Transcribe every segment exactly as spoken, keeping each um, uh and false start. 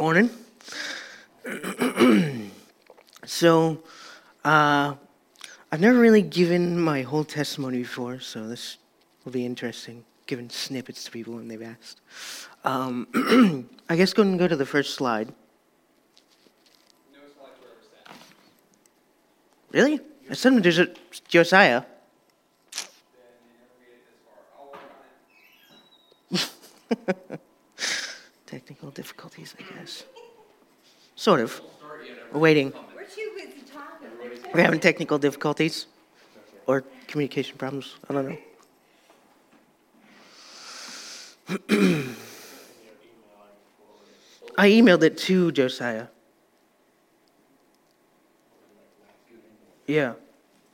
Morning. so, uh, I've never really given my whole testimony before, so this will be interesting, giving snippets to people when they've asked. Um, I guess go and go to the first slide. No slides were ever sent. Really? I said there's a Josiah. Then they never made it this far. I'll work on it. Technical difficulties, I guess. Sort of. We're waiting. We're too busy talking. We're having technical difficulties or communication problems. I don't know. I emailed it to Josiah. Yeah.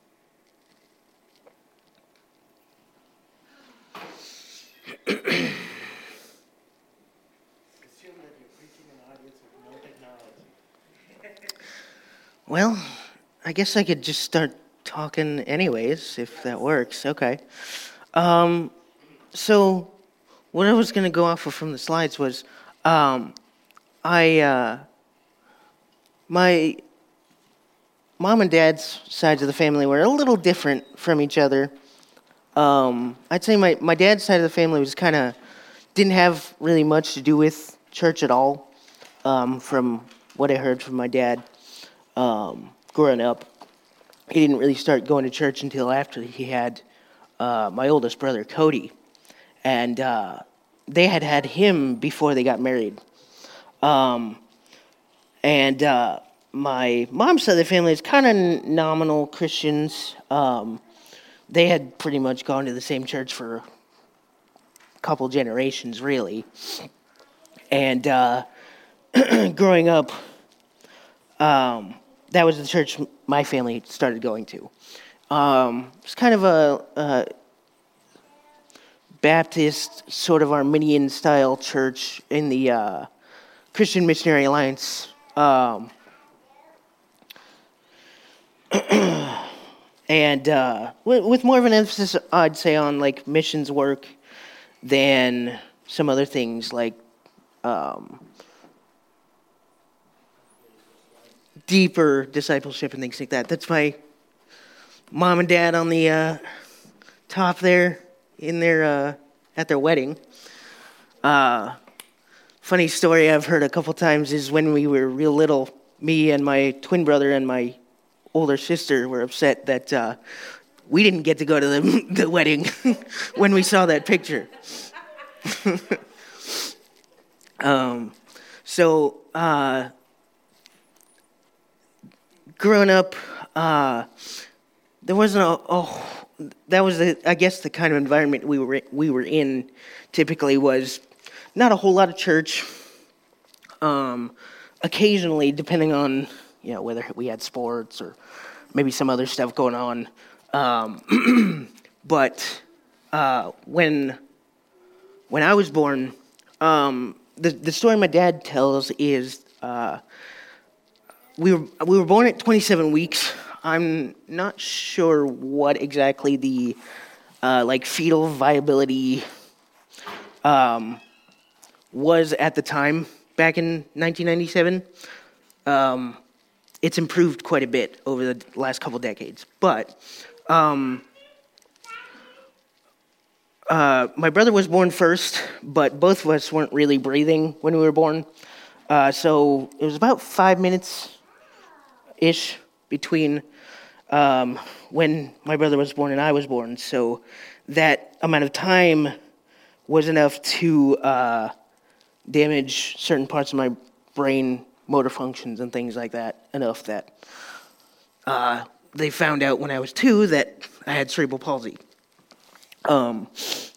Well, I guess I could just start talking anyways, if that works. Okay. Um, so, what I was going to go off of from the slides was, um, I, uh, my mom and dad's sides of the family were a little different from each other. Um, I'd say my, my dad's side of the family was kind of, didn't have really much to do with church at all, um, from what I heard from my dad. Um, growing up, he didn't really start going to church until after he had uh, my oldest brother, Cody. And uh, they had had him before they got married. Um, and uh, my mom's side of the family is kind of nominal Christians. Um, they had pretty much gone to the same church for a couple generations, really. And uh, growing up, um, that was the church my family started going to. Um, it's kind of a, a Baptist, sort of Arminian-style church in the uh, Christian Missionary Alliance. Um, and uh, with, with more of an emphasis, I'd say, on like missions work than some other things like um, deeper discipleship and things like that. That's my mom and dad on the uh, top there in their uh, at their wedding. Uh, funny story I've heard a couple times is when we were real little, me and my twin brother and my older sister were upset that uh, we didn't get to go to the, the wedding when we saw that picture. um, so. Uh, Growing up, uh, there wasn't a, oh, that was, the, I guess, the kind of environment we were we were in typically was not a whole lot of church. Um, occasionally, depending on, you know, whether we had sports or maybe some other stuff going on. Um, but uh, when when I was born, um, the the story my dad tells is. Uh, We were we were born at twenty-seven weeks. I'm not sure what exactly the uh, like fetal viability um, was at the time back in nineteen ninety-seven. Um, it's improved quite a bit over the last couple decades, but um, uh, my brother was born first, but both of us weren't really breathing when we were born. Uh, so it was about five minutes. Ish between um, when my brother was born and I was born. So that amount of time was enough to uh, damage certain parts of my brain, motor functions and things like that, enough that uh, they found out when I was two that I had cerebral palsy. Um,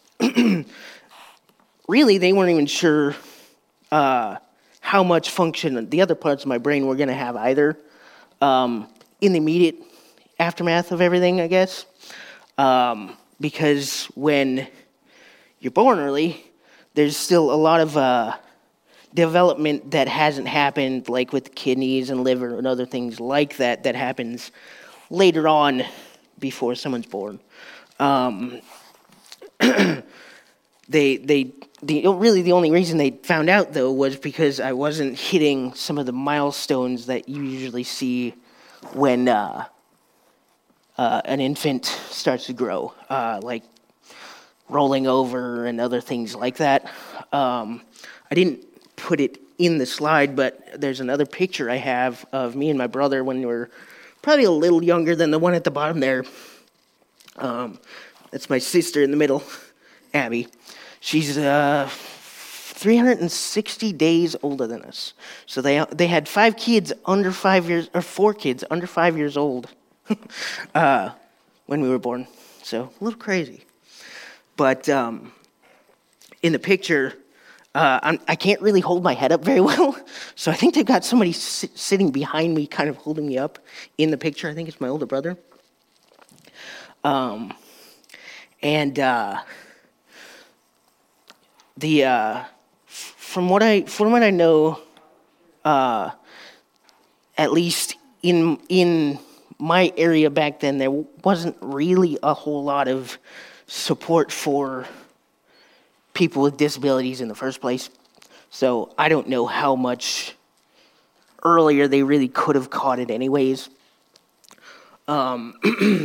really, they weren't even sure uh, how much function the other parts of my brain were going to have either. Um, in the immediate aftermath of everything, I guess, um, because when you're born early, there's still a lot of uh, development that hasn't happened, like with the kidneys and liver and other things like that, that happens later on before someone's born. Um, they they the really the only reason they found out, though, was because I wasn't hitting some of the milestones that you usually see when uh, uh, an infant starts to grow, uh, like rolling over and other things like that. Um, I didn't put it in the slide, but there's another picture I have of me and my brother when we were probably a little younger than the one at the bottom there. Um, that's my sister in the middle, Abby. She's uh, three hundred sixty days older than us. So they they had five kids under five years, or four kids under five years old uh, when we were born. So a little crazy. But um, in the picture, uh, I'm, I can't really hold my head up very well. So I think they've got somebody sit, sitting behind me, kind of holding me up in the picture. I think it's my older brother. Um, and uh, the uh, f- from what I from what I know, uh, at least in in my area back then, there wasn't really a whole lot of support for people with disabilities in the first place. So I don't know how much earlier they really could have caught it anyways. Um,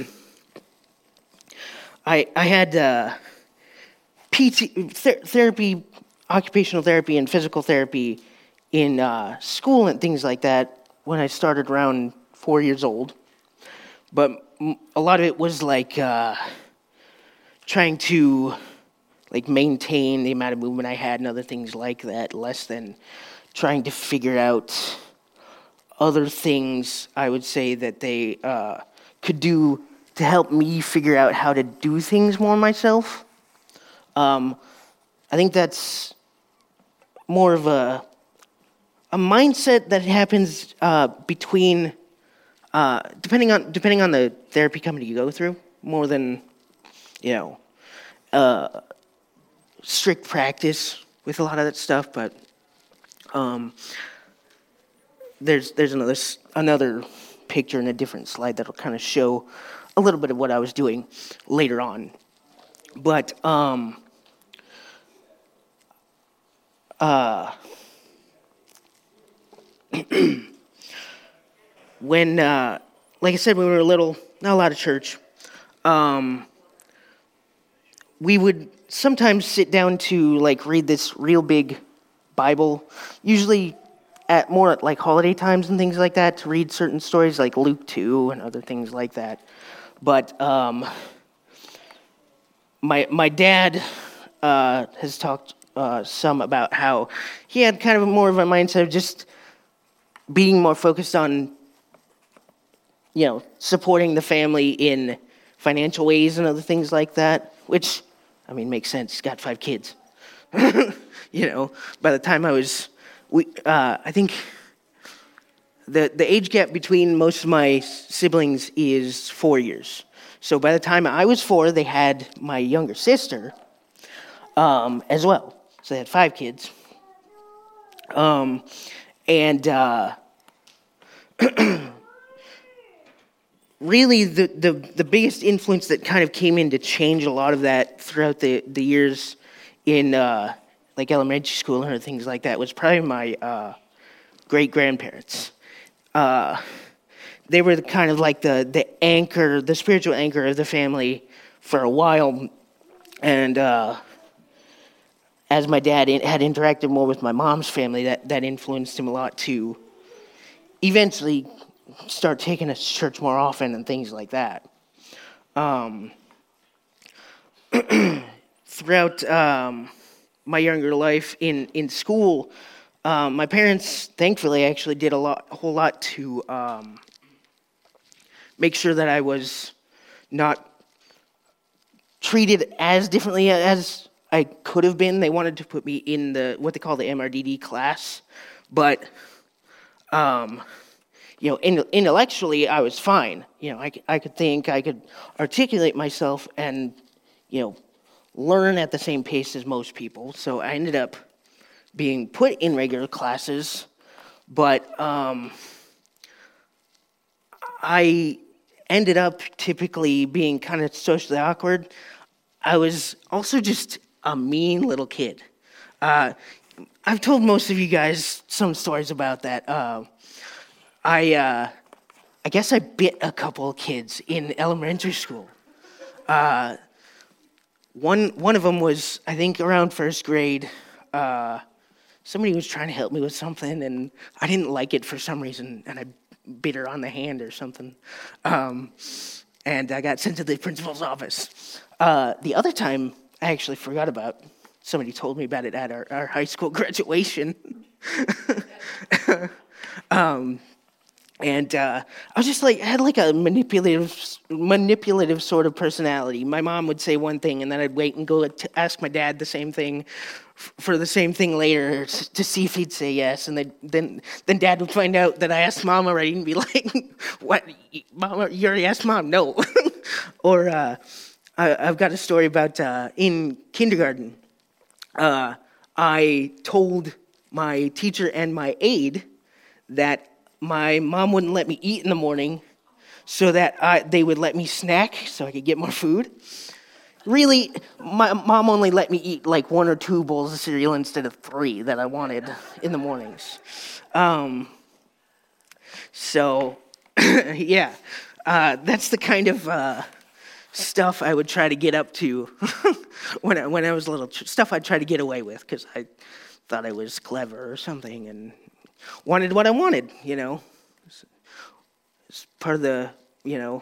I I had uh, P T th- therapy, occupational therapy, and physical therapy in uh, school and things like that when I started around four years old. But a lot of it was like uh, trying to like maintain the amount of movement I had and other things like that, less than trying to figure out other things I would say that they uh, could do to help me figure out how to do things more myself. Um, I think that's more of a a mindset that happens uh, between uh, depending on depending on the therapy company you go through, more than you know. Uh, strict practice with a lot of that stuff, but um, there's there's another another picture in a different slide that'll kind of show a little bit of what I was doing later on. But um, uh, when, uh, like I said, when we were little, not a lot of church. Um, we would sometimes sit down to like read this real big Bible, usually at more at like holiday times and things like that, to read certain stories like Luke two and other things like that. But um, my my dad uh, has talked uh, some about how he had kind of more of a mindset of just being more focused on, you know, supporting the family in financial ways and other things like that, which, I mean, makes sense. He's got five kids. You know, by the time I was, we, uh, I think the the age gap between most of my siblings is four years. So by the time I was four, they had my younger sister um, as well. So they had five kids. Um, and uh, really, the, the, the biggest influence that kind of came in to change a lot of that throughout the, the years in uh, like elementary school and things like that was probably my uh, great-grandparents. Uh, they were the kind of like the, the anchor, the spiritual anchor of the family for a while. And uh, as my dad in, had interacted more with my mom's family, that, that influenced him a lot to eventually start taking us to church more often and things like that. Um, throughout um, my younger life in, in school, um, my parents, thankfully, actually did a lot, a whole lot to um, make sure that I was not treated as differently as I could have been. They wanted to put me in the what they call the M R D D class, but um, you know, in, intellectually, I was fine. You know, I, I could think, I could articulate myself, and you know, learn at the same pace as most people. So I ended up being put in regular classes, but um, I ended up typically being kind of socially awkward. I was also just a mean little kid. Uh, I've told most of you guys some stories about that. Uh, I, uh, I guess I bit a couple of kids in elementary school. Uh, one, one of them was, I think, around first grade. Uh, somebody was trying to help me with something, and I didn't like it for some reason, and I bit her on the hand or something. Um, and I got sent to the principal's office. Uh, the other time, I actually forgot about. Somebody told me about it at our, our high school graduation. um, and uh, I was just like, I had like a manipulative, manipulative sort of personality. My mom would say one thing, and then I'd wait and go to ask my dad the same thing f- for the same thing later to see if he'd say yes. And then, then, then Dad would find out that I asked Mom already and be like, "What, Mom? You already asked Mom? No." or uh, I, I've got a story about uh, in kindergarten. Uh, I told my teacher and my aide that my mom wouldn't let me eat in the morning so that I, they would let me snack so I could get more food. Really, my mom only let me eat like one or two bowls of cereal instead of three that I wanted in the mornings. Um, so, yeah, uh, that's the kind of uh, stuff I would try to get up to when I, when I was little. Stuff I'd try to get away with because I thought I was clever or something and wanted what I wanted, you know. It's part of the, you know,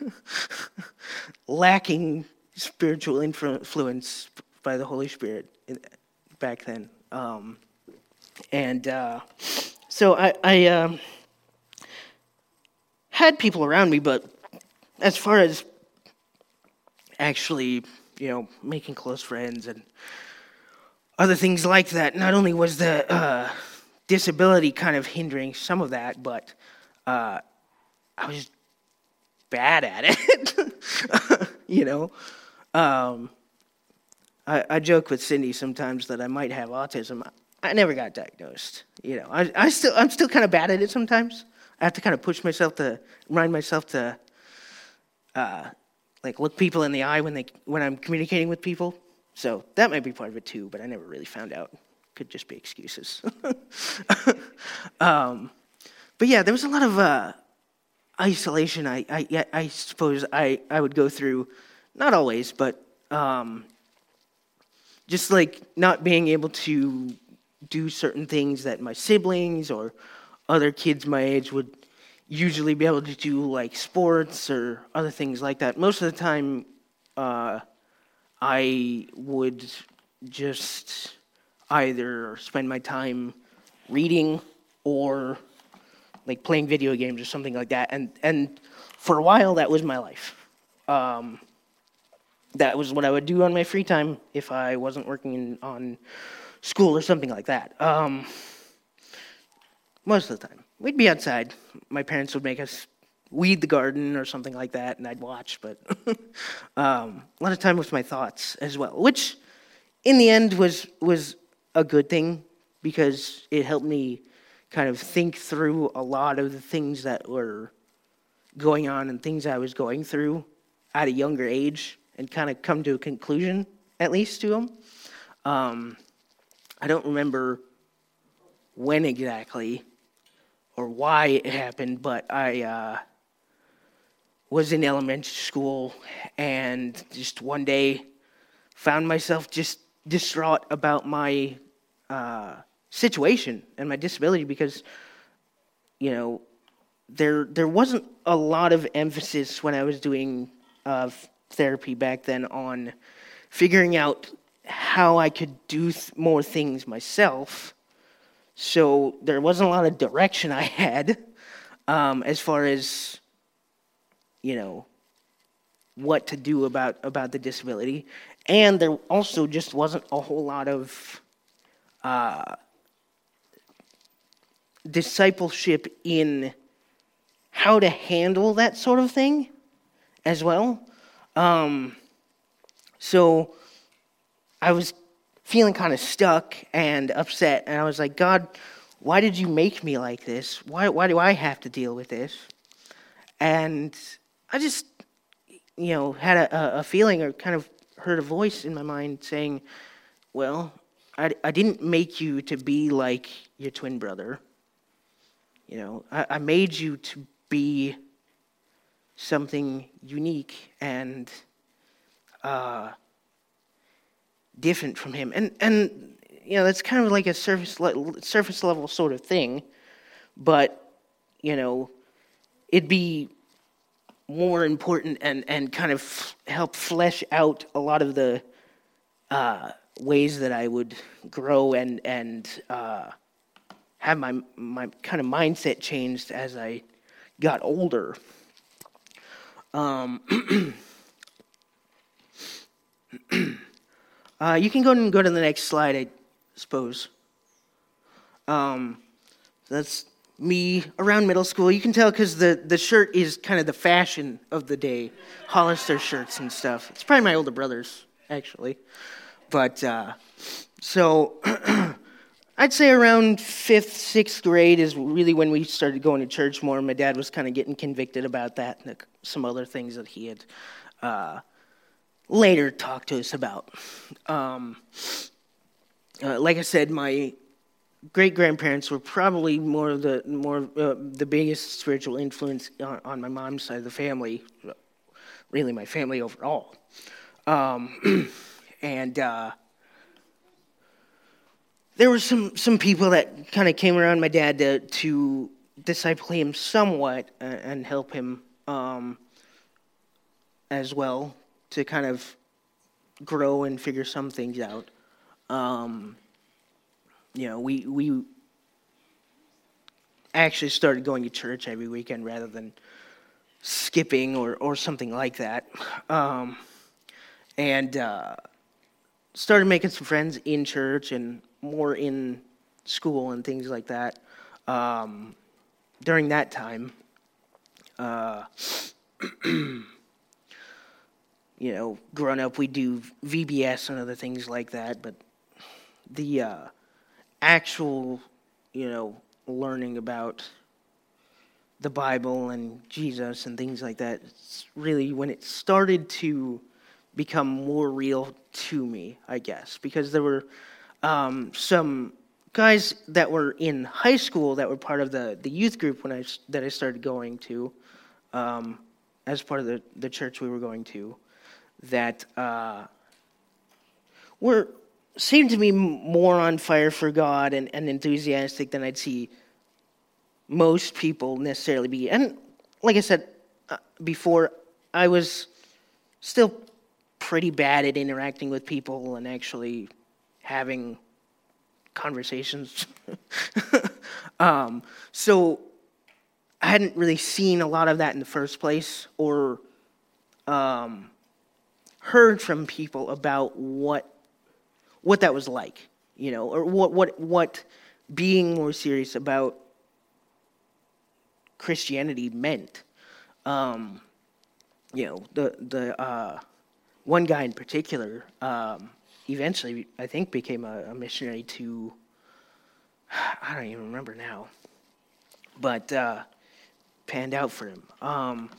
lacking spiritual influence by the Holy Spirit back then. Um, and uh, so I, I um, had people around me, but as far as actually, you know, making close friends and other things like that, not only was the uh, disability kind of hindering some of that, but uh, I was bad at it, you know. Um, I, I joke with Cindy sometimes that I might have autism. I never got diagnosed, you know. I, I still, I'm still kind of bad at it sometimes. I have to kind of push myself to remind myself to, uh, like, look people in the eye when they when I'm communicating with people. So that might be part of it too, but I never really found out. Could just be excuses. um, but yeah, there was a lot of uh, isolation. I, I, yeah, I suppose I, I would go through, not always, but um, just like not being able to do certain things that my siblings or other kids my age would usually be able to do, like sports or other things like that. Most of the time, uh, I would just either spend my time reading or like playing video games or something like that. And and for a while, that was my life. Um, that was what I would do on my free time if I wasn't working in, on school or something like that. Um, most of the time. We'd be outside. My parents would make us weed the garden or something like that, and I'd watch. But um, a lot of time with my thoughts as well, which in the end was was a good thing because it helped me kind of think through a lot of the things that were going on and things I was going through at a younger age and kind of come to a conclusion, at least to them. Um, I don't remember when exactly or why it happened, but I uh, was in elementary school and just one day found myself just distraught about my uh, situation and my disability because, you know, there there wasn't a lot of emphasis when I was doing uh, therapy back then on figuring out how I could do th- more things myself. So there wasn't a lot of direction I had um, as far as, you know, what to do about, about the disability. And there also just wasn't a whole lot of uh, discipleship in how to handle that sort of thing as well. Um, so I was feeling kind of stuck and upset, and I was like, God, why did you make me like this? Why why do I have to deal with this? And I just, you know, had a, a feeling or kind of heard a voice in my mind saying, well, I, I didn't make you to be like your twin brother. You know, I, I made you to be something unique and uh, different from him. And, and, you know, that's kind of like a surface, le- surface level sort of thing. But, you know, it'd be more important and, and kind of f- help flesh out a lot of the uh, ways that I would grow and, and uh, have my, my kind of mindset changed as I got older. Um, uh, you can go and go to the next slide, I suppose. Um, that's me around middle school. You can tell because the, the shirt is kind of the fashion of the day. Hollister shirts and stuff. It's probably my older brother's, actually. But, uh, so, I'd say around fifth, sixth grade is really when we started going to church more. My dad was kind of getting convicted about that and some other things that he had uh, later talked to us about. Um, uh, like I said, my great grandparents were probably more of the more uh, the biggest spiritual influence on, on my mom's side of the family, really my family overall. Um, and uh, there were some, some people that kind of came around my dad to, to disciple him somewhat and, and help him um, as well to kind of grow and figure some things out. Um, you know, we we actually started going to church every weekend rather than skipping or, or something like that. Um, and uh, started making some friends in church and more in school and things like that. Um, during that time, uh, you know, growing up, we do V B S and other things like that, but the uh, actual, you know, learning about the Bible and Jesus and things like that, it's really when it started to become more real to me, I guess, because there were um, some guys that were in high school that were part of the, the youth group when I that I started going to, um, as part of the, the church we were going to, that uh, were seemed to be more on fire for God and, and enthusiastic than I'd see most people necessarily be. And like I said uh, before, I was still pretty bad at interacting with people and actually having conversations. um, so I hadn't really seen a lot of that in the first place or um, heard from people about what what that was like, you know, or what what what being more serious about Christianity meant. Um, you know, the the uh, one guy in particular um, eventually, I think, became a, a missionary to, I don't even remember now, but uh, panned out for him. Um,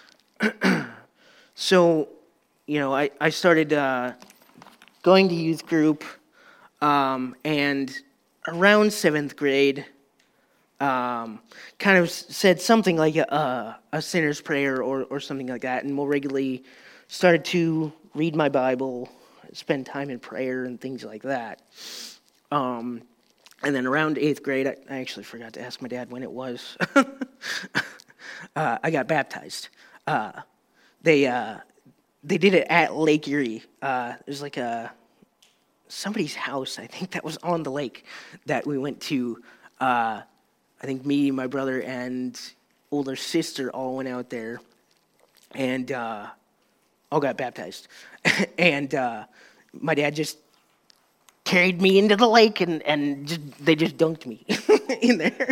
so, you know, I, I started uh, going to youth group, um, and around seventh grade, um, kind of said something like a, a sinner's prayer or, or something like that, and more regularly started to read my Bible, spend time in prayer and things like that. Um, and then around eighth grade, I, I actually forgot to ask my dad when it was. uh, I got baptized. Uh, they uh, they did it at Lake Erie. Uh, there's like a somebody's house, I think, that was on the lake that we went to. Uh, I think me, my brother, and older sister all went out there and uh, all got baptized. and uh, my dad just carried me into the lake, and, and just, they just dunked me in there.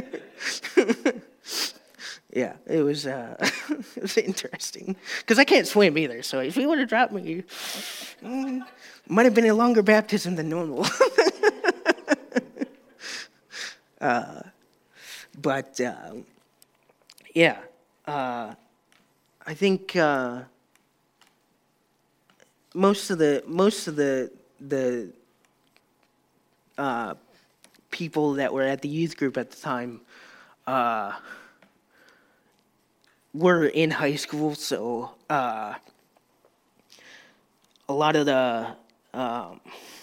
Yeah, it was uh, it was interesting because I can't swim either. So if he would have dropped me, mm, might have been a longer baptism than normal. uh, but uh, yeah, uh, I think uh, most of the most of the the uh, people that were at the youth group at the time uh, were in high school, so uh, a lot of the um,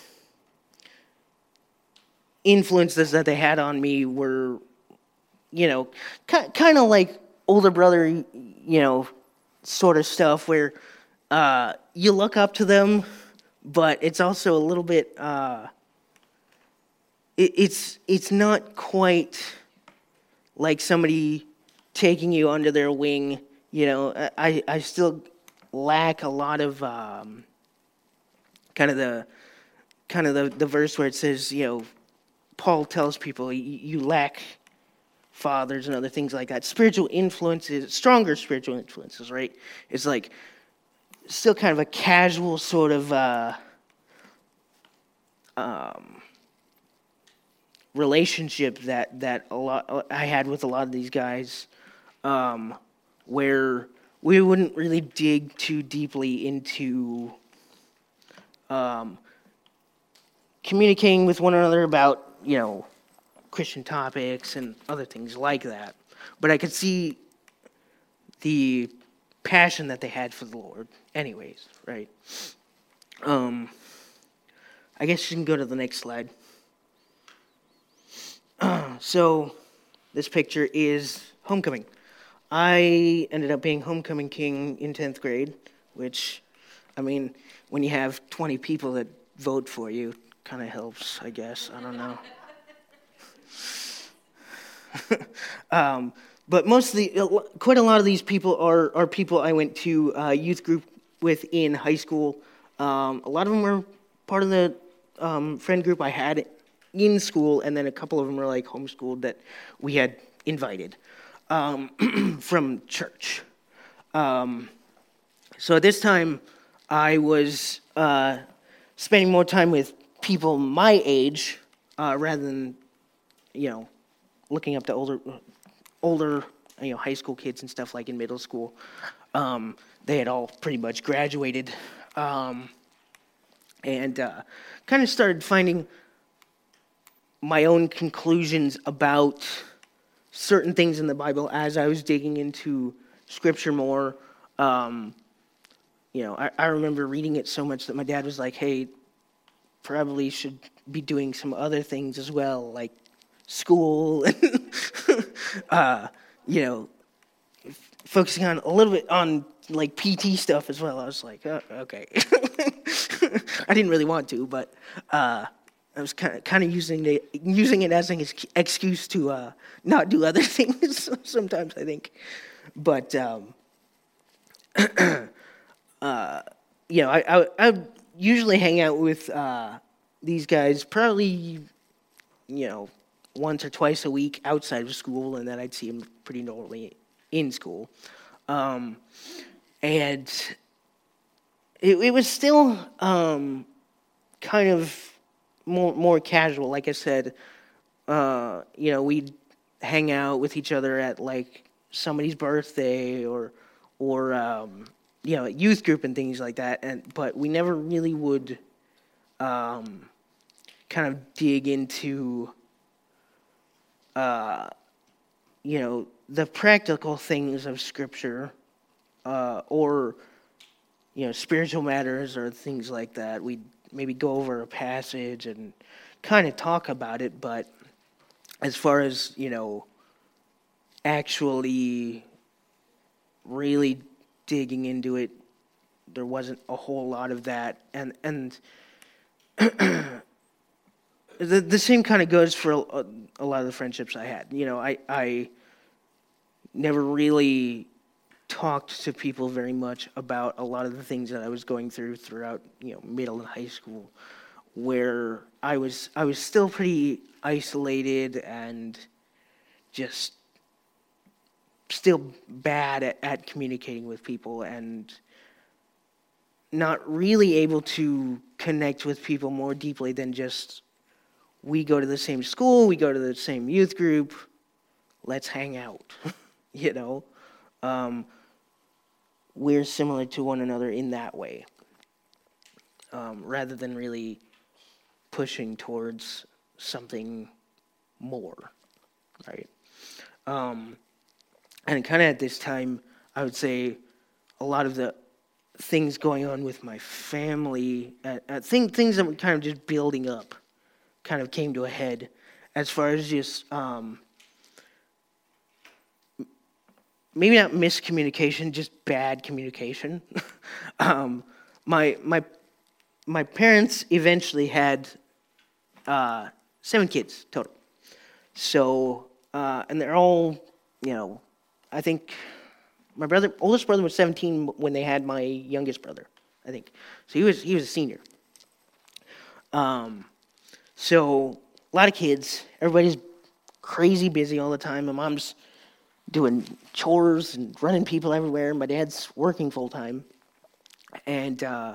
influences that they had on me were, you know, kind of like older brother, you know, sort of stuff where uh, you look up to them, but it's also a little bit, uh, it, it's it's not quite like somebody taking you under their wing. You know, I, I still lack a lot of um, kind of the kind of the, the verse where it says, you know, Paul tells people you, you lack fathers and other things like that. Spiritual influences, stronger spiritual influences, right? It's like still kind of a casual sort of uh, um, relationship that that a lot I had with a lot of these guys, um, where we wouldn't really dig too deeply into um, communicating with one another about, you know, Christian topics and other things like that. But I could see the passion that they had for the Lord anyways, right? Um, I guess you can go to the next slide. Uh, so this picture is homecoming. I ended up being homecoming king in tenth grade, which, I mean, when you have twenty people that vote for you, kind of helps, I guess. I don't know. um, but most of the, quite a lot of these people are, are people I went to uh, youth group with in high school. Um, a lot of them were part of the um, friend group I had in school, and then a couple of them were like homeschooled that we had invited um, from church. Um, so at this time, I was uh, spending more time with people my age uh, rather than, you know, looking up to older, older, you know, high school kids and stuff like in middle school. Um, they had all pretty much graduated, um, and uh, kind of started finding my own conclusions about certain things in the Bible as I was digging into Scripture more. Um, you know, I, I remember reading it so much that my dad was like, "Hey, probably should be doing some other things as well, like school and uh, you know, f- focusing on a little bit on like P T stuff as well." I was like, oh, okay. I didn't really want to, but uh, I was kind of kind of using it using it as an ex- excuse to uh, not do other things. Sometimes I think, but um, uh, you know, I, I I would usually hang out with uh, these guys probably, you know, once or twice a week outside of school, and then I'd see them pretty normally in school. Um, and it, it was still um, kind of more more casual. Like I said, uh, you know, we'd hang out with each other at like somebody's birthday or or um, you know, youth group and things like that. And but we never really would um, kind of dig into uh, you know, the practical things of Scripture, uh, or, you know, spiritual matters or things like that. We'd maybe go over a passage and kind of talk about it, but as far as, you know, actually really digging into it, there wasn't a whole lot of that. And and the the same kind of goes for a, a lot of the friendships I had. You know, I I never really talked to people very much about a lot of the things that I was going through throughout, you know, middle and high school, where I was I was still pretty isolated and just still bad at, at communicating with people and not really able to connect with people more deeply than just, we go to the same school, we go to the same youth group, let's hang out, you know. Um, we're similar to one another in that way, um, rather than really pushing towards something more, right? Um, and kind of at this time, I would say a lot of the things going on with my family, uh, uh, thing, things that were kind of just building up, kind of came to a head as far as just um, maybe not miscommunication, just bad communication. um, my my my parents eventually had uh, seven kids total. So uh, and they're all, you know, I think my brother, oldest brother, was seventeen when they had my youngest brother, I think. So he was he was a senior. Um, so a lot of kids. Everybody's crazy busy all the time. My mom's doing chores and running people everywhere. My dad's working full time, and uh,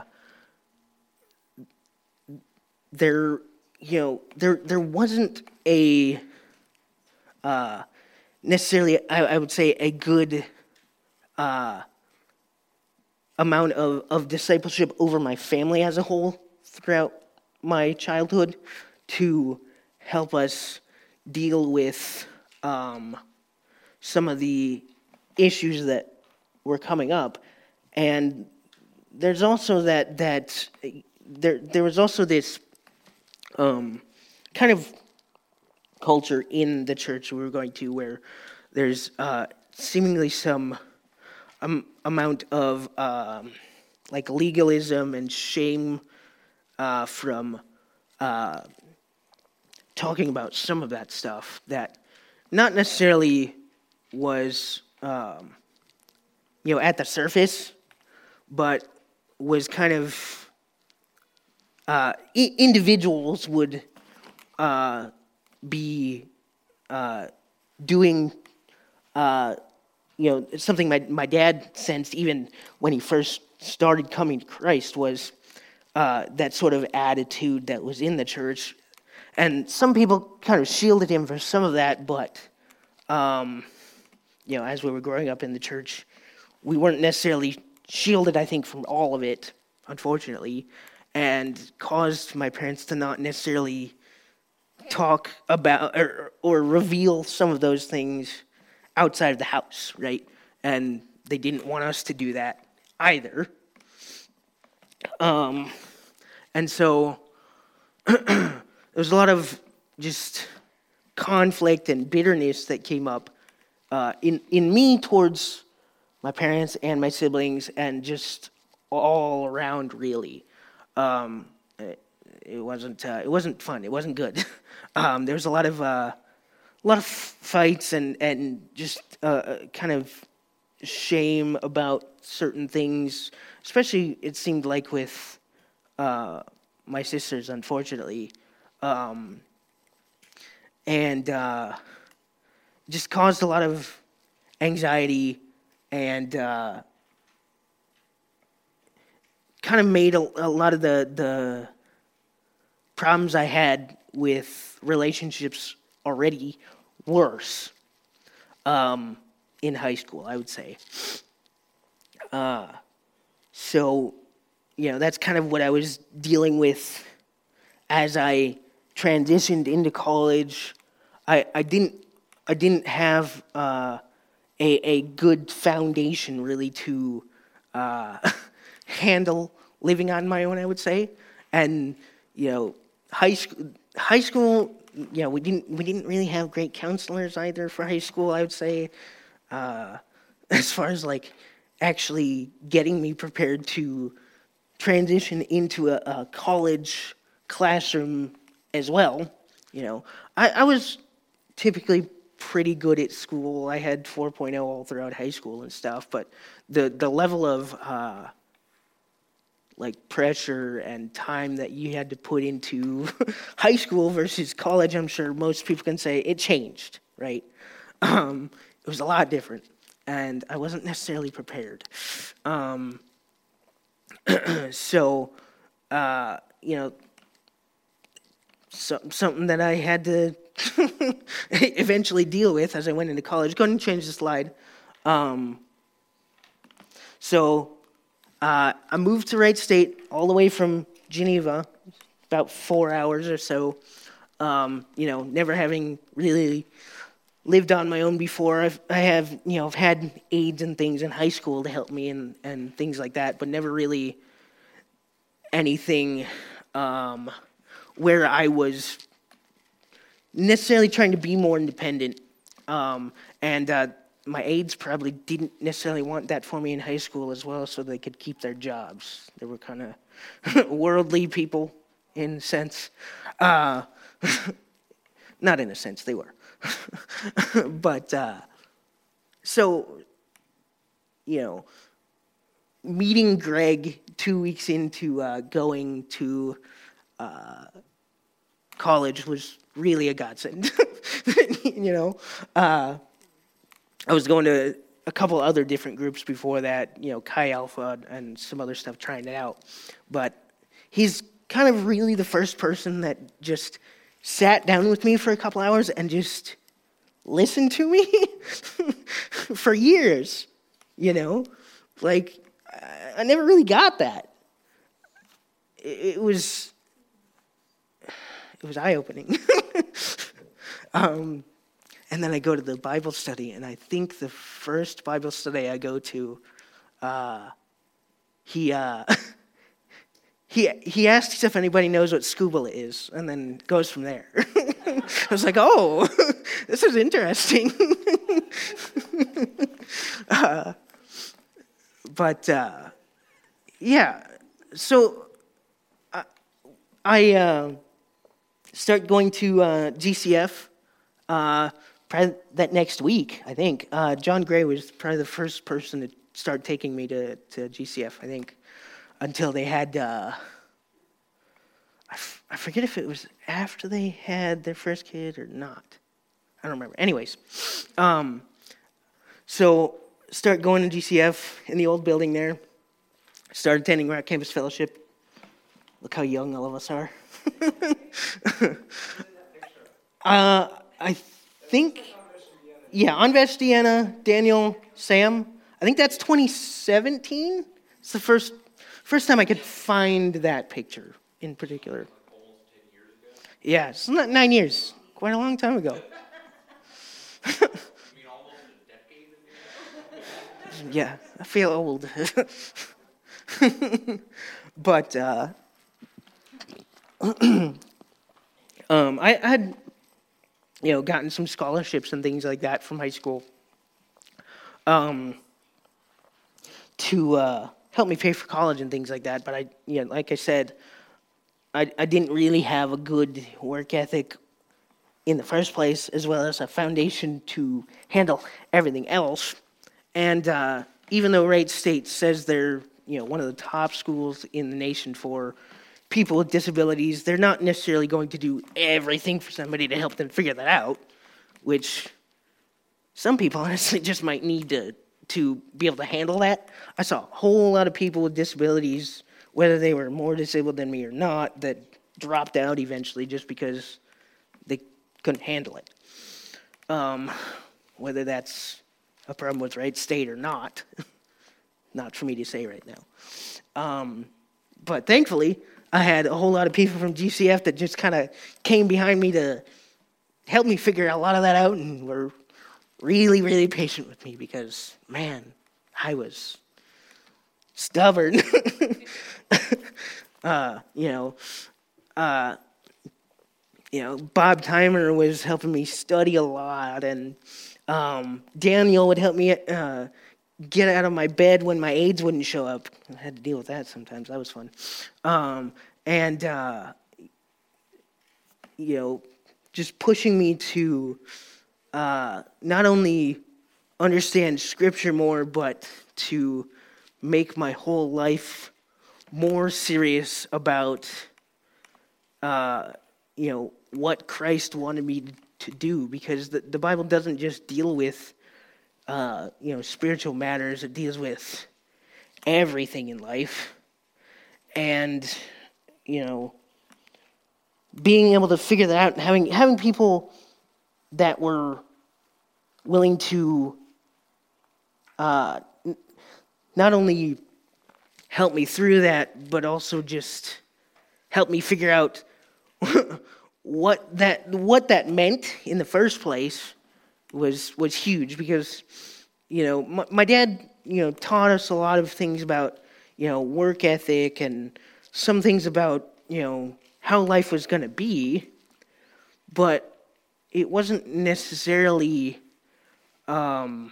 there, you know, there there wasn't a uh, necessarily, I, I would say, a good uh, amount of, of discipleship over my family as a whole throughout my childhood to help us deal with um, some of the issues that were coming up. And there's also that that there there was also this um, kind of culture in the church we were going to where there's uh, seemingly some um, amount of um, like legalism and shame uh, from uh, talking about some of that stuff that not necessarily was um, you know at the surface, but was kind of uh, I- individuals would uh, be uh, doing uh, you know something my my dad sensed even when he first started coming to Christ was uh, that sort of attitude that was in the church, and some people kind of shielded him for some of that, but um, you know as we were growing up in the church, we weren't necessarily shielded, I think, from all of it, unfortunately, and caused my parents to not necessarily talk about or, or reveal some of those things outside of the house, right? And they didn't want us to do that either. Um, and so there was a lot of just conflict and bitterness that came up uh, in, in me towards my parents and my siblings, and just all around, really. Um, it, it wasn't uh, it wasn't fun. It wasn't good. um, there was a lot of uh, a lot of fights and and just uh, kind of shame about certain things. Especially, it seemed like with uh, my sisters, unfortunately, um, and uh, just caused a lot of anxiety. And uh, kind of made a, a lot of the, the problems I had with relationships already worse um, in high school, I would say. Uh, so, you know, that's kind of what I was dealing with as I transitioned into college. I, I didn't I didn't have uh, A, a good foundation really to uh, handle living on my own, I would say. And you know, high school, high school, you know, we didn't we didn't really have great counselors either for high school, I would say. Uh, as far as like actually getting me prepared to transition into a, a college classroom as well, you know, I, I was typically pretty good at school. I had four point oh all throughout high school and stuff, but the, the level of uh, like pressure and time that you had to put into high school versus college, I'm sure most people can say it changed, right? Um, it was a lot different, and I wasn't necessarily prepared. Um, so, uh, you know, so, something that I had to eventually deal with as I went into college. Go ahead and change the slide. Um, so uh, I moved to Wright State all the way from Geneva, about four hours or so. Um, you know, never having really lived on my own before. I've, I have, you know, I've had aides and things in high school to help me and, and things like that, but never really anything um, where I was necessarily trying to be more independent. Um, and uh, my aides probably didn't necessarily want that for me in high school as well, so they could keep their jobs. They were kind of worldly people in a sense. Uh, not in a sense, they were. But, uh, so, you know, meeting Greg two weeks into uh, going to uh, college was really a godsend. You know, uh, I was going to a couple other different groups before that, you know, Chi Alpha and some other stuff, trying it out. But he's kind of really the first person that just sat down with me for a couple hours and just listened to me for years, you know? Like, I never really got that. It was, it was eye-opening. um, and then I go to the Bible study, and I think the first Bible study I go to, uh, he, uh, he, he asks if anybody knows what Scooble is, and then goes from there. I was like, oh, this is interesting. uh, but, uh, yeah, so I, I uh, start going to uh, G C F uh, probably that next week, I think. Uh, John Gray was probably the first person to start taking me to, to G C F, I think, until they had, uh, I, f- I forget if it was after they had their first kid or not. I don't remember. Anyways, um, so start going to G C F in the old building there. Start attending Rock Campus Fellowship. Look how young all of us are. uh, I think, yeah, on Vestiana, Daniel, Sam. I think that's twenty seventeen. It's the first first time I could find that picture in particular. Yeah, it's not nine years. Quite a long time ago. Yeah, I feel old. But uh, um, I had, you know, gotten some scholarships and things like that from high school um, to uh, help me pay for college and things like that. But I, you know, like I said, I, I didn't really have a good work ethic in the first place, as well as a foundation to handle everything else. And uh, even though Wright State says they're, you know, one of the top schools in the nation for people with disabilities, they're not necessarily going to do everything for somebody to help them figure that out, which some people honestly just might need to to be able to handle that. I saw a whole lot of people with disabilities, whether they were more disabled than me or not, that dropped out eventually just because they couldn't handle it. Um, whether that's a problem with Wright State or not, not for me to say right now. Um, but thankfully, I had a whole lot of people from G C F that just kind of came behind me to help me figure a lot of that out and were really, really patient with me because, man, I was stubborn. uh, you know, uh, you know, Bob Timer was helping me study a lot, and um, Daniel would help me uh, get out of my bed when my aides wouldn't show up. I had to deal with that sometimes. That was fun. Um, and, uh, you know, just pushing me to uh, not only understand Scripture more, but to make my whole life more serious about, uh, you know, what Christ wanted me to do. Because the, the Bible doesn't just deal with Uh, you know, spiritual matters. It deals with everything in life. And, you know, being able to figure that out and having, having people that were willing to uh, n- not only help me through that, but also just help me figure out what that what that meant in the first place was was huge because, you know, my, my dad, you know, taught us a lot of things about, you know, work ethic and some things about, you know, how life was going to be, but it wasn't necessarily um,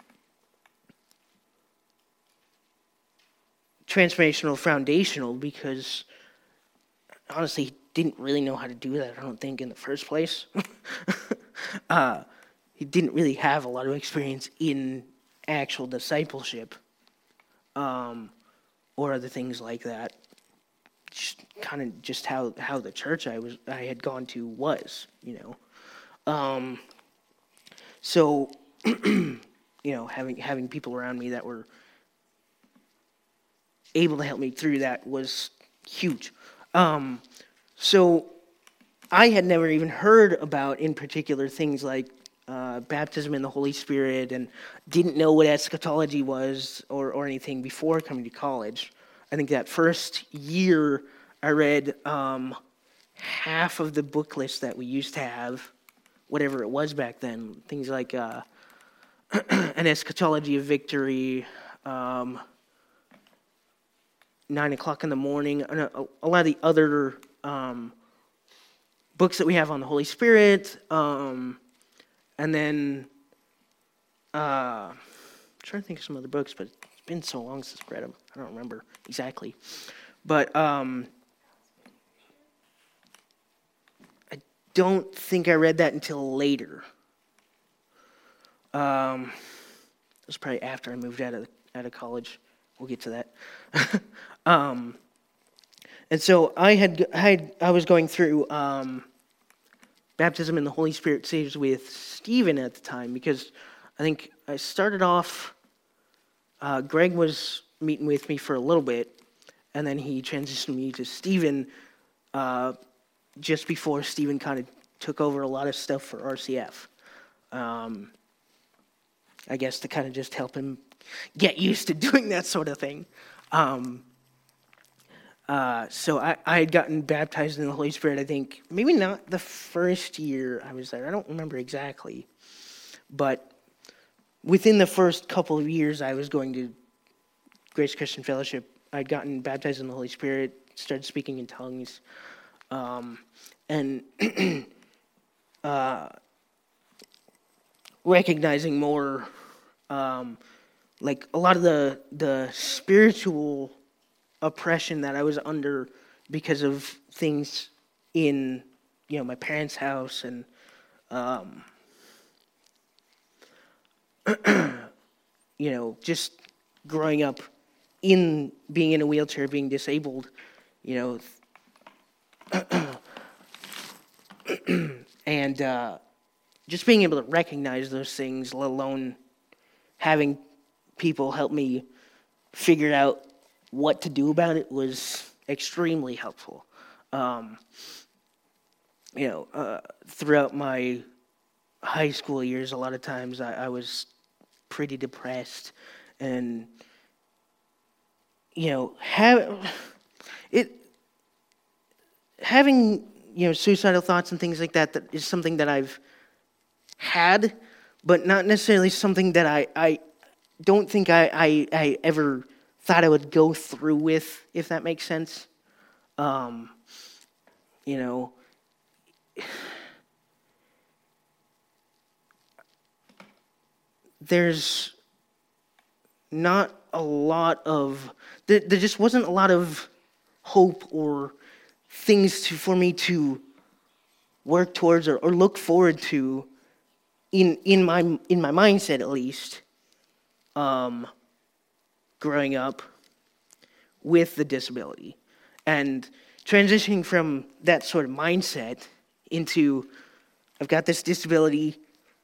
transformational, foundational, because honestly, he didn't really know how to do that, I don't think, in the first place. uh, he didn't really have a lot of experience in actual discipleship um, or other things like that. Just kind of just how, how the church I was I had gone to was, you know. Um, so, you know, having having people around me that were able to help me through that was huge. Um, so I had never even heard about, in particular, things like uh, baptism in the Holy Spirit, and didn't know what eschatology was or, or anything before coming to college. I think that first year I read um, half of the book list that we used to have, whatever it was back then. Things like uh, An Eschatology of Victory, um, Nine O'Clock in the Morning, a, a lot of the other um, books that we have on the Holy Spirit, um, and then uh, I'm trying to think of some other books, but it's been so long since I've read them. I don't remember exactly. But um, I don't think I read that until later. Um, it was probably after I moved out of out of college. We'll get to that. um, and so I had I had I was going through um, baptism in the Holy Spirit saves with Stephen at the time, because I think I started off. Uh, Greg was meeting with me for a little bit, and then he transitioned me to Stephen uh, just before Stephen kind of took over a lot of stuff for R C F. Um, I guess to kind of just help him get used to doing that sort of thing. Um, uh, so I, I had gotten baptized in the Holy Spirit, I think, maybe not the first year I was there. I don't remember exactly. But within the first couple of years I was going to Grace Christian Fellowship, I'd gotten baptized in the Holy Spirit, started speaking in tongues, um, and uh, recognizing more, um, like a lot of the the spiritual oppression that I was under because of things in, you know, my parents' house, and um, you know, just growing up in being in a wheelchair, being disabled, you know, and uh, just being able to recognize those things, let alone having people help me figure out what to do about it, was extremely helpful. Um, you know, uh, throughout my high school years, a lot of times I, I was pretty depressed, and you know, have it having, you know, suicidal thoughts and things like that, that is something that I've had, but not necessarily something that I, I don't think I, I, I ever thought I would go through with, if that makes sense. Um, you know, there's not a lot of, there, there just wasn't a lot of hope or things to, for me to work towards, or, or look forward to in in my in my mindset, at least, um, growing up with the disability, and transitioning from that sort of mindset into, I've got this disability,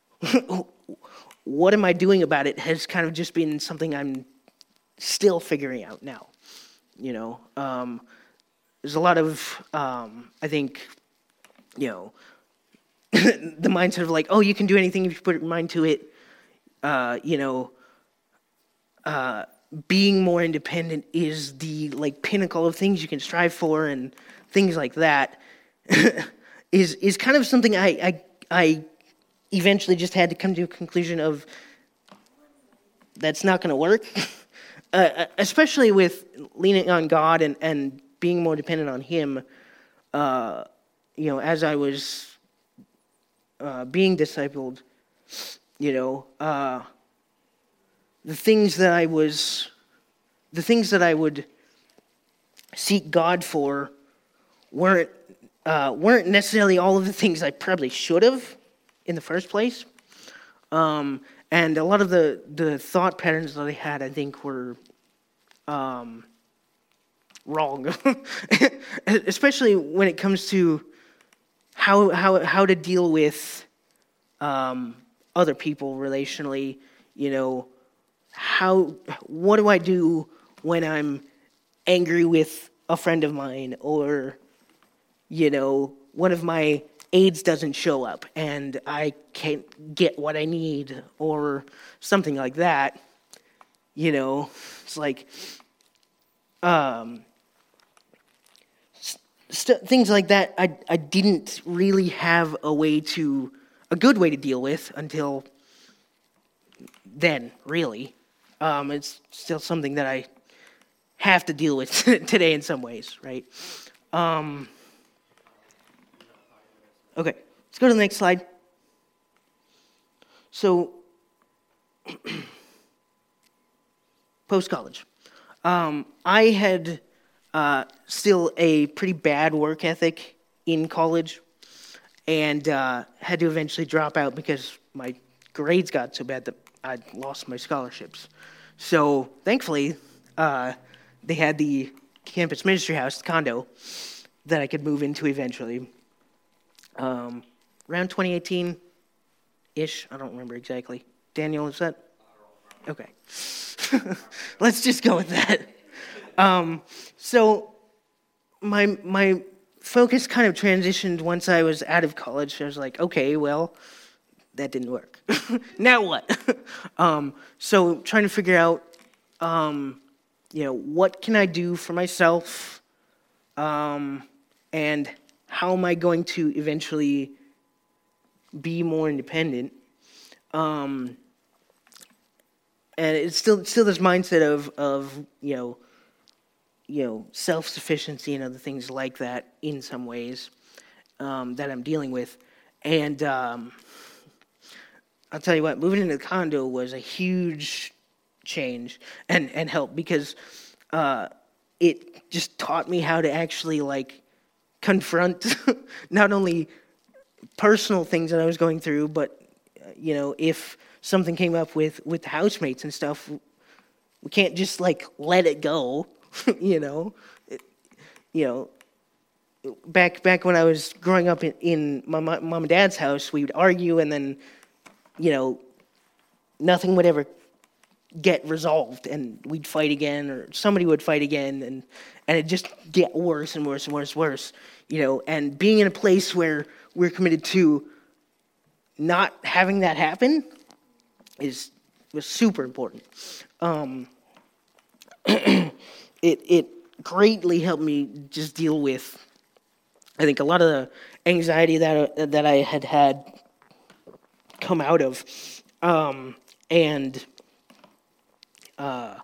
what am I doing about it, has kind of just been something I'm still figuring out now. You know, um, there's a lot of, um, I think, you know, the mindset of like, oh, you can do anything if you put your mind to it. Uh, you know, uh, being more independent is the like pinnacle of things you can strive for, and things like that. is is kind of something I I, I eventually just had to come to a conclusion of. That's not going to work, uh, especially with leaning on God and, and being more dependent on Him. Uh, you know, as I was uh, being discipled, you know, uh, the things that I was, the things that I would seek God for weren't uh, weren't necessarily all of the things I probably should have in the first place. Um, And a lot of the, the thought patterns that I had, I think, were um, wrong, especially when it comes to how how how to deal with um, other people relationally. You know, how what do I do when I'm angry with a friend of mine, or you know, one of my AIDS doesn't show up and I can't get what I need or something like that. You know, it's like um, st- things like that I, I didn't really have a way to, a good way to deal with until then, really. Um, it's still something that I have to deal with today in some ways, right? Um, Okay, let's go to the next slide. So, post-college. Um, I had uh, still a pretty bad work ethic in college and uh, had to eventually drop out because my grades got so bad that I lost my scholarships. So, thankfully, uh, they had the campus ministry house, the condo, that I could move into eventually. Um, around twenty eighteen-ish, I don't remember exactly. Daniel, is that? Okay. Let's just go with that. Um, so my my focus kind of transitioned once I was out of college. I was like, okay, well, that didn't work. Now what? um, so trying to figure out, um, you know, what can I do for myself, um, and how am I going to eventually be more independent? Um, and it's still still this mindset of of you know you know self-sufficiency and other things like that in some ways um, that I'm dealing with. And um, I'll tell you what, moving into the condo was a huge change and and help because uh, it just taught me how to actually like. confront not only personal things that I was going through, but uh, you know, if something came up with with the housemates and stuff, we can't just like let it go. you know, it, you know, back back when I was growing up in, in my mom and dad's house, we would argue, and then you know, nothing would ever get resolved, and we'd fight again, or somebody would fight again, and and it just get worse and worse and worse and worse, you know. And being in a place where we're committed to not having that happen is was super important. Um, it it greatly helped me just deal with, I think, a lot of the anxiety that that I had had come out of, um, and. Uh,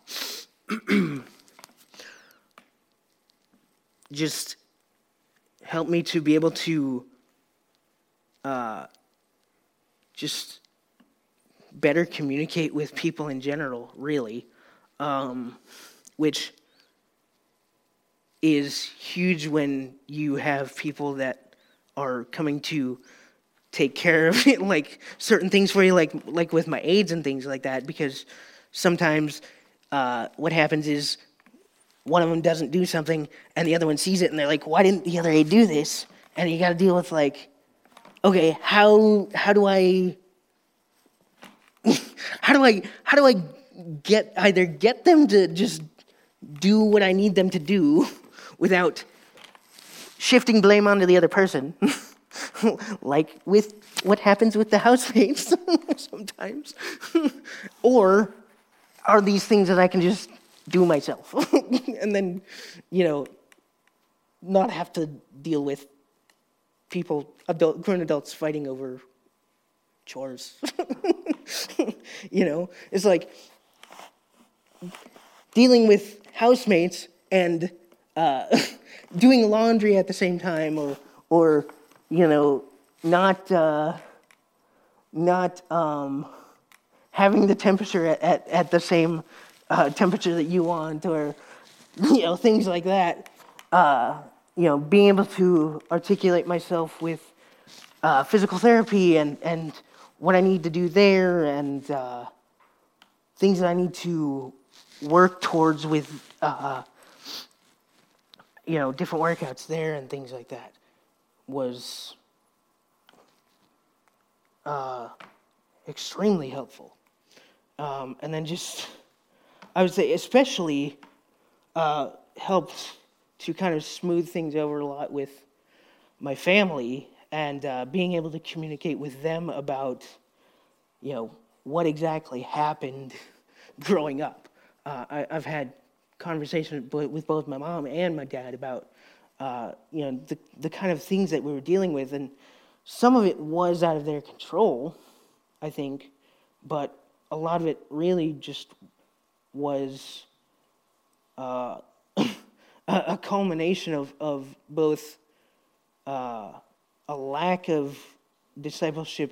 just help me to be able to uh, just better communicate with people in general, really, um, which is huge when you have people that are coming to take care of it, like certain things for you, like like with my AIDS and things like that, because sometimes uh, what happens is one of them doesn't do something and the other one sees it and they're like, why didn't the other aide do this? And you got to deal with like, okay, how how do I how do I how do I get either get them to just do what I need them to do without shifting blame onto the other person, like with what happens with the housemates sometimes, or are these things that I can just do myself and then, you know, not have to deal with people, adult, grown adults fighting over chores. You know, it's like dealing with housemates and uh, doing laundry at the same time, or, or you know, not uh, not um, having the temperature at, at, at the same uh, temperature that you want, or you know, things like that. Uh, you know, being able to articulate myself with uh, physical therapy and and what I need to do there, and uh, things that I need to work towards with, uh, you know, different workouts there and things like that, was uh, extremely helpful. Um, and then just, I would say especially uh, helped to kind of smooth things over a lot with my family, and uh, being able to communicate with them about, you know, what exactly happened growing up. Uh, I, I've had conversations with both my mom and my dad about, uh, you know, the, the kind of things that we were dealing with, and some of it was out of their control, I think, but a lot of it really just was uh, a, a culmination of, of both uh, a lack of discipleship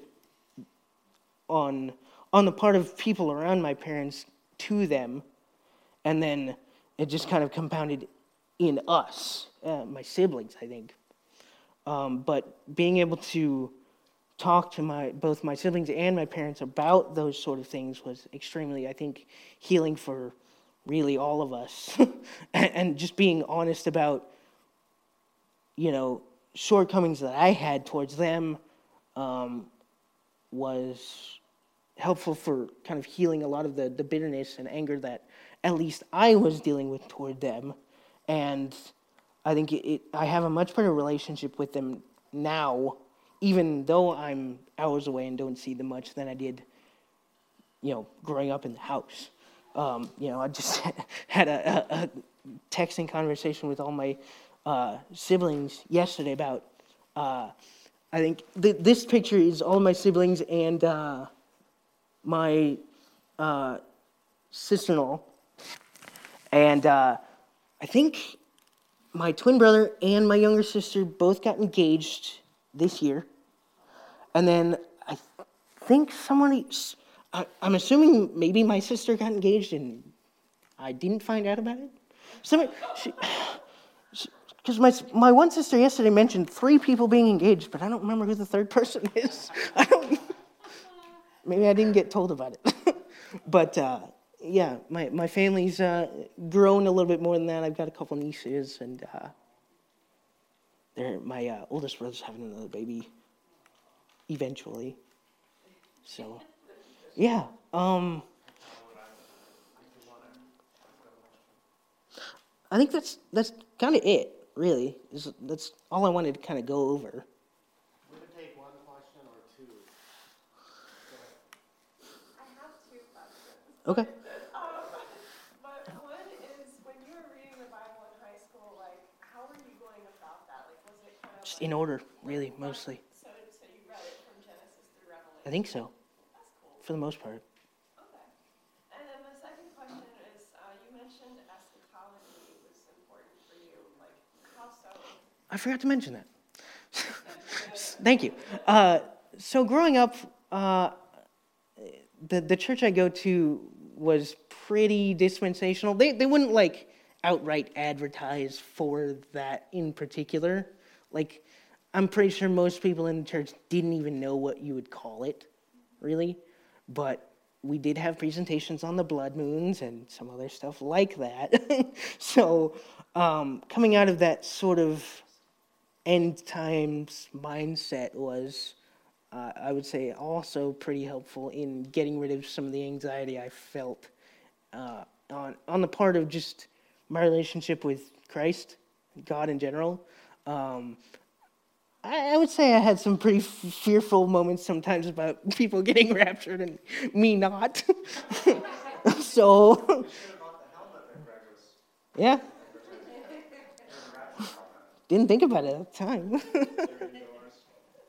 on on the part of people around my parents to them, and then it just kind of compounded in us, uh, my siblings, I think. Um, but being able to talk to my both my siblings and my parents about those sort of things was extremely, I think, healing for really all of us. and, and just being honest about, you know, shortcomings that I had towards them um, was helpful for kind of healing a lot of the, the bitterness and anger that at least I was dealing with toward them. And I think it, it, I have a much better relationship with them now, even though I'm hours away and don't see them much, than I did, you know, growing up in the house. Um, you know, I just had a, a, a texting conversation with all my uh, siblings yesterday about, uh, I think th- this picture is all my siblings and uh, my uh, sister-in-law, and uh, I think my twin brother and my younger sister both got engaged this year, and then I th- think somebody, I, I'm assuming maybe my sister got engaged and I didn't find out about it. Somebody, she, because my my one sister yesterday mentioned three people being engaged, but I don't remember who the third person is. I don't. Maybe I didn't get told about it. But, uh, yeah, my, my family's uh, grown a little bit more than that. I've got a couple nieces, and uh, they're, my uh, oldest brother's having another baby eventually. So, yeah. Um, I think that's that's kind of it, really. Is That's all I wanted to kind of go over. We can take one question or two. I have two questions. Okay. Um, but one is, when you were reading the Bible in high school, like, how were you going about that? Like, was it kind of Just like, in order, really, mostly. so, so you read it from Genesis through Revelation? I think so, That's cool. for the most part. Okay. And then the second question is, uh, you mentioned eschatology was important for you. Like, how so? I forgot to mention that. Thank you. Uh, so growing up, uh, the the church I go to was pretty dispensational. They they wouldn't like outright advertise for that in particular. Like, I'm pretty sure most people in the church didn't even know what you would call it, really. But we did have presentations on the blood moons and some other stuff like that. So um, coming out of that sort of end times mindset was, uh, I would say, also pretty helpful in getting rid of some of the anxiety I felt uh, on on the part of just my relationship with Christ, God in general. Um, I, I would say I had some pretty f- fearful moments sometimes about people getting raptured and me not. So, yeah. Didn't think about it at the time.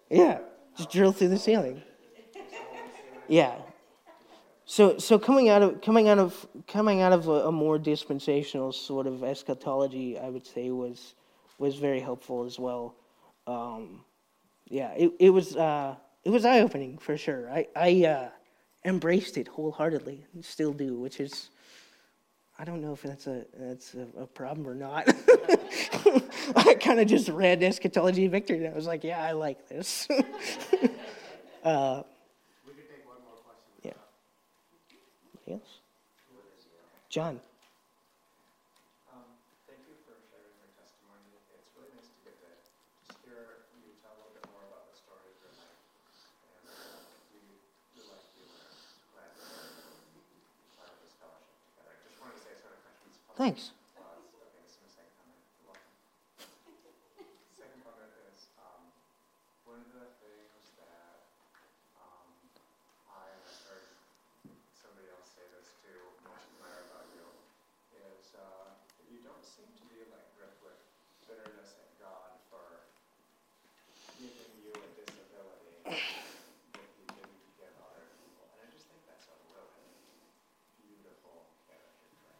Yeah, just drill through the ceiling. Yeah. So so coming out of coming out of coming out of a, a more dispensational sort of eschatology, I would say was was very helpful as well. Um, yeah, it it was uh, it was eye opening for sure. I I uh, embraced it wholeheartedly and still do, which is I don't know if that's a that's a, a problem or not. I kind of just read Eschatology of Victory and I was like, yeah, I like this. uh, We could take one more question. yeah. Anybody else? John. Um, thank you for sharing your testimony. It's really nice to get to just hear you tell a little bit more about the story of your life. And uh, we, we like you and are glad that you're part of this fellowship together. I just wanted to say sort of questions. Thanks. Applause. Okay, this is my second comment. You're welcome. Second comment is um, one of the things that um, I have heard somebody else say this too, most admire about you, is uh, that you don't seem to be like gripped with bitterness at God for giving you a disability that he didn't give other people. And I just think that's a really beautiful character trait.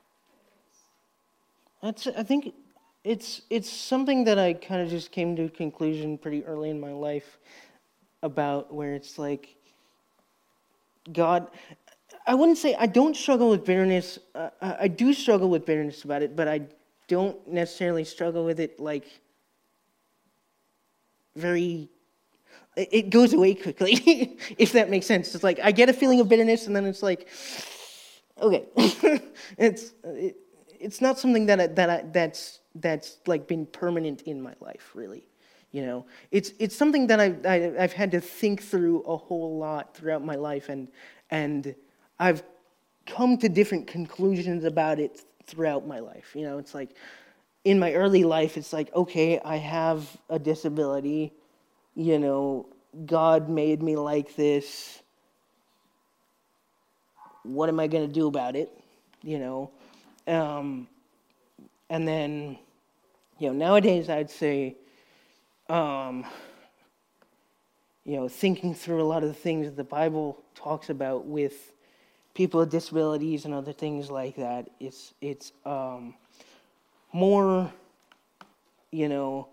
That's I think it's it's something that I kind of just came to a conclusion pretty early in my life about where it's like God. I wouldn't say I don't struggle with bitterness. Uh, I I do struggle with bitterness about it, but I don't necessarily struggle with it like very. It it goes away quickly, if that makes sense. It's like I get a feeling of bitterness, and then it's like, okay, it's it, it's not something that I, that I, that's that's like been permanent in my life, really. You know, it's it's something that I, I I've had to think through a whole lot throughout my life, and and I've come to different conclusions about it throughout my life. You know, it's like in my early life, it's like, okay, I have a disability. You know, God made me like this. What am I going to do about it? You know, um, and then, you know, nowadays I'd say, um, you know, thinking through a lot of the things that the Bible talks about with people with disabilities and other things like that, it's it's um, more, you know,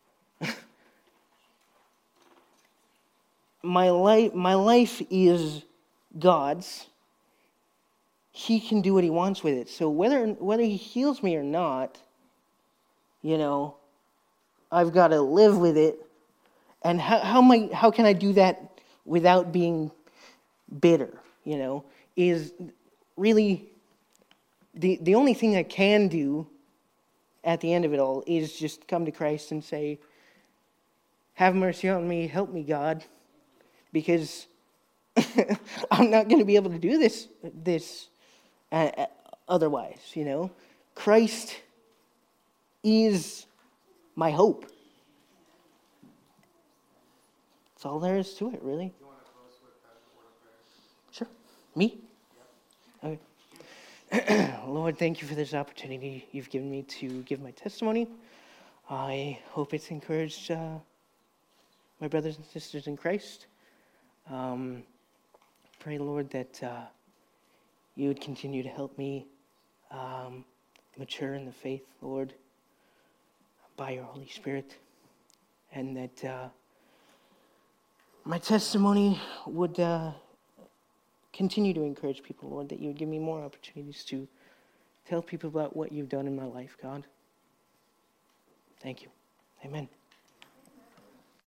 my life my life is God's. He can do what he wants with it. So whether whether he heals me or not, you know, I've got to live with it. And how how am I, how can I do that without being bitter? You know, is really the the only thing I can do at the end of it all is just come to Christ and say, "Have mercy on me, help me, God," because I'm not going to be able to do this this uh, otherwise. You know, Christ is my hope. That's all there is to it, really. You want to close with that word of prayer? Sure. Me? Okay. Lord, thank you for this opportunity you've given me to give my testimony. I hope it's encouraged uh, my brothers and sisters in Christ. Um, pray, Lord, that uh, you would continue to help me um, mature in the faith, Lord, by your Holy Spirit, and that uh, my testimony would uh, continue to encourage people, Lord, that you would give me more opportunities to tell people about what you've done in my life, God. Thank you. Amen.